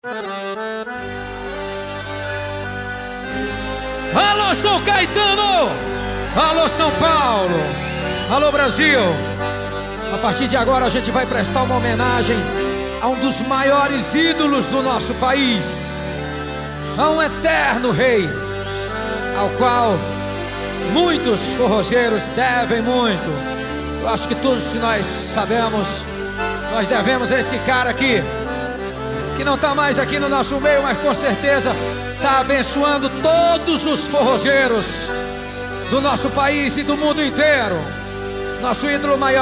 Alô, São Caetano! Alô, São Paulo! Alô, Brasil! A partir de agora a gente vai prestar uma homenagem a um dos maiores ídolos do nosso país, a um eterno rei, ao qual muitos forrozeiros devem muito. Eu acho que todos que nós sabemos, nós devemos a esse cara aqui, que não está mais aqui no nosso meio, mas com certeza está abençoando todos os forrozeiros do nosso país e do mundo inteiro. Nosso ídolo maior.